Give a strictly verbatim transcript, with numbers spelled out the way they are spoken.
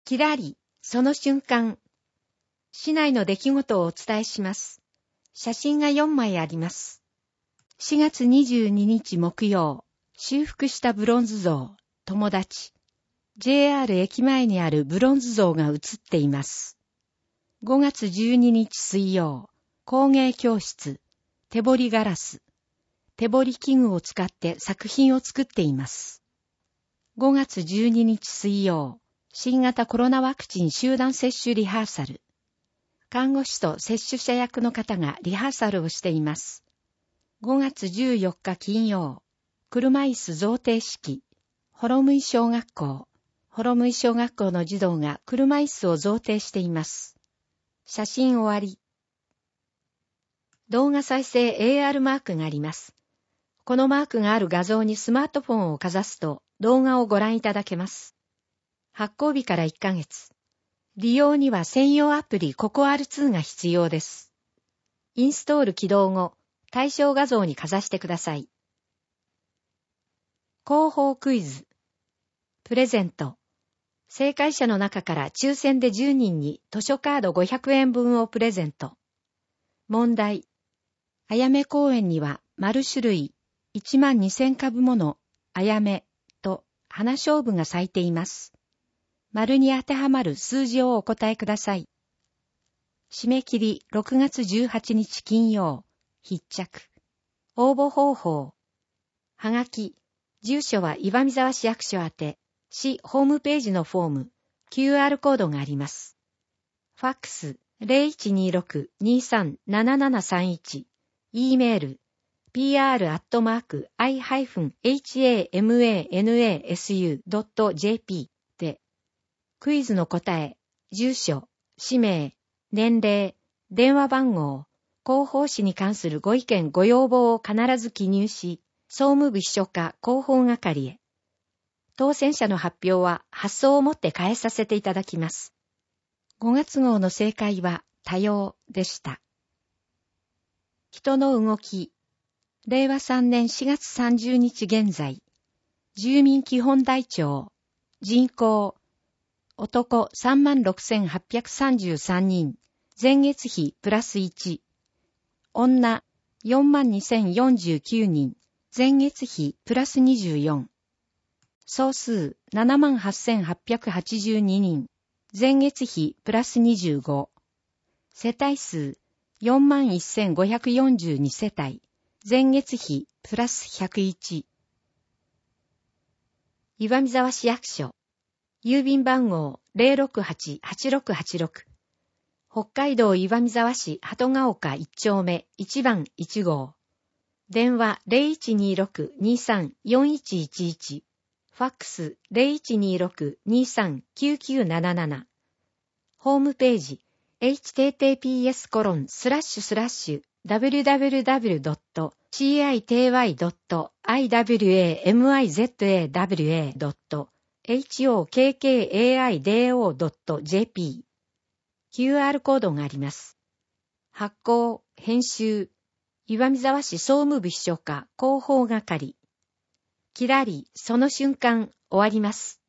きらり、その瞬間。市内の出来事をお伝えします。写真がよんまいあります。しがつにじゅうににち木曜、修復したブロンズ像、友達。ジェイアール 駅前にあるブロンズ像が写っています。ごがつじゅうににち水曜、工芸教室、手彫りガラス。手彫り器具を使って作品を作っています。ごがつじゅうににち水曜、新型コロナワクチン集団接種リハーサル。看護師と接種者役の方がリハーサルをしています。ごがつじゅうよっか金曜、車椅子贈呈式、幌向小学校。幌向小学校の児童が車椅子を贈呈しています。写真終わり。動画再生 エーアール マークがあります。このマークがある画像にスマートフォンをかざすと動画をご覧いただけます。発行日からいっかげつ。利用には専用アプリ ココアールツー が必要です。インストール起動後、対象画像にかざしてください。広報クイズ。プレゼント。正解者の中から抽選でじゅうにんに図書カードごひゃくえんぶんをプレゼント。問題。あやめ公園には丸種類いちまんにせんかぶものあやめと花菖蒲が咲いています。丸に当てはまる数字をお答えください。締め切りろくがつじゅうはちにち金曜、必着。応募方法。はがき。住所は岩見沢市役所宛て。市ホームページのフォーム、キューアール コードがあります。ファックス ゼロいちにーろく にーさん ななななさんいち、E メール ピーアール アットマーク アイ ハイフン エイチ エー エム エー エヌ エー エス ユー ドット ジェーピー で、クイズの答え、住所、氏名、年齢、電話番号、広報誌に関するご意見ご要望を必ず記入し、総務部秘書課広報係へ。当選者の発表は発送をもって返させていただきます。ごがつ号の正解は多様でした。人の動き。れいわさんねんしがつさんじゅうにち現在。住民基本台帳。人口。男 さんまんろくせんはっぴゃくさんじゅうさんにん。前月比プラスいち。女 よんまんにせんよんじゅうきゅうにん。前月比プラスにじゅうよん。総数 ななまんはっせんはっぴゃくはちじゅうににん。前月比プラスにじゅうご。世帯数 よんまんせんごひゃくよんじゅうに 世帯。前月比プラスひゃくいち。岩見沢市役所。郵便番号 ゼロろくはち はちろくはちろく。北海道岩見沢市鳩ヶ丘いち丁目いちばんいち号。電話 ゼロいちにーろく にーさん よんいちいちいち。ファックス ゼロいちにーろく にーさん きゅうきゅうなななな。ホームページ エイチティーティーピーエスコロンスラッシュスラッシュダブリュダブリュダブリュドットシーアイティーワイドットアイダブリュエーエムアイゼットエーダブリュエードットエイチオーケーケーエーアイディーオードットジェーピー。キューアール コードがあります。発行、編集、岩見沢市総務部秘書課広報係。きらり、その瞬間、終わります。